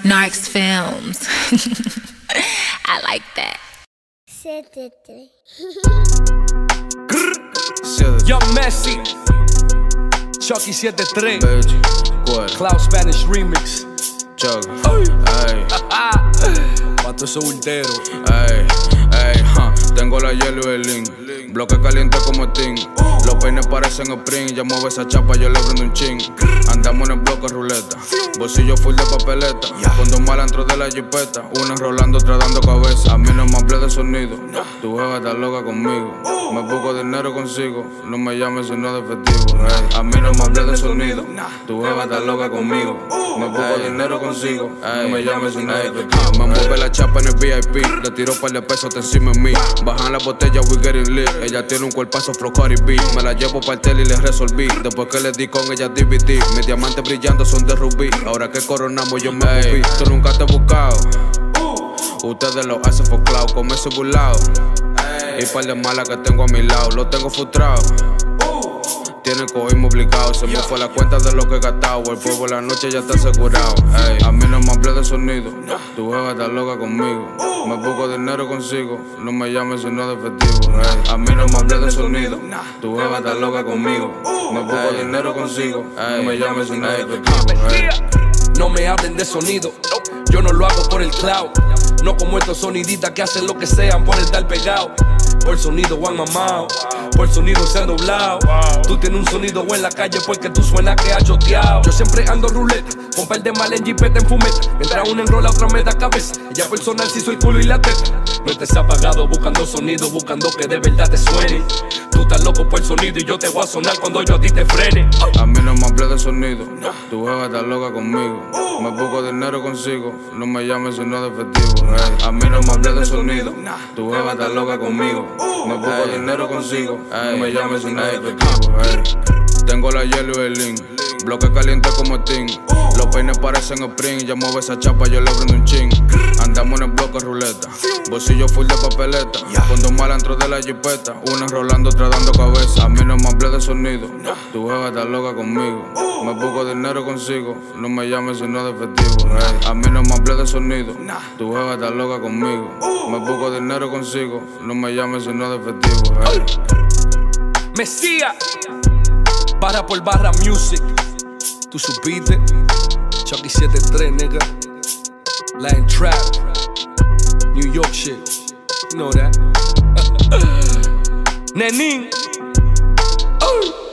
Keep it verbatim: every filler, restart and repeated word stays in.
Narcs Films. I like that. Young Messi, Chucky siete tres, Cloud Spanish Remix, Chuck, ay, ay, pa' todo ese bultero, ay, ay, huh. Tengo la hielo y el link, bloque caliente como Sting. Los peines parecen spring, ya mueve esa chapa, yo le prendo un ching. Andamos en el bloque ruleta, bolsillo full de papeleta. Con dos malas dentro de la jipeta, una enrolando, otra dando cabeza. A mí no me hablé de sonido, tu jeva está loca conmigo. Me busco dinero consigo, no me llames sino de efectivo. Hey. A mí no me hablé de sonido, tu jeva está loca conmigo. Me busco dinero consigo, no me llames sino de efectivo. Me mueve la chapa en el V I P, le tiro par de pesos, te encima en mí. Bajan la botella, we getting lit. Ella tiene un cuerpazo flow Cardi B. Me la llevo para el tel y le resolví. Después que le di con ella D V D. Mis diamantes brillando son de rubí. Ahora que coronamos yo me volví. Tú nunca te he buscado, ustedes lo hacen por cloud. Come ese burlao y par de malas que tengo a mi lado. Lo tengo frustrado, tiene cogismo obligado. Se me fue la cuenta de lo que he gastado. El polvo la noche ya está asegurado. Ey, a mí no me hablé de sonido, tu jeva está loca conmigo. Me busco dinero consigo, no me llames sino de efectivo. Ey, a mí no me hablé de sonido, tu jeva está loca conmigo. Me busco dinero consigo, no me llames sino de efectivo. Ey. No me hablen de sonido, yo no lo hago por el cloud. No como estos sonidistas que hacen lo que sean por estar pegado. Por sonido han mamado, por sonido se han doblado. Tú tienes un sonido en la calle porque tú suenas que has choteado. Yo siempre ando ruleta, con par de mal en jipeta en fumeta. Mientras una enrola, otra me da cabeza. Ella personal si soy culo y la teta. No estés apagado buscando sonido, buscando que de verdad te suene. Tú estás loco por el sonido y yo te voy a sonar cuando yo a ti te frene. A mí no me hablé de sonido, tu jeva está loca conmigo. Me busco dinero consigo, no me llames sino de efectivo. Hey. A mí no me hablé de sonido, tu jeva está loca conmigo. Me busco dinero consigo, no me llames sino de efectivo. Hey. Tengo la hielo y el link, bloque caliente como Sting. Los peines parecen spring, ya mueve esa chapa, yo le prendo un ching. Andamos en el bloque ruleta, bolsillo full de papeleta. Con dos malas dentro de la jipeta, una enrolando, otra dando cabeza. A mí no me hablé de sonido, tu jeva está loca conmigo. Me busco dinero consigo, no me llames sino de efectivo. Hey. A mí no me hablé de sonido, tu jeva está loca conmigo. Me busco dinero consigo, no me llames sino de efectivo. Hey. Mesías, barra por barra music. Tú supiste, Chucky siete tres, nigga. Latin trap, New York shit. You know that. Nenin. Oh.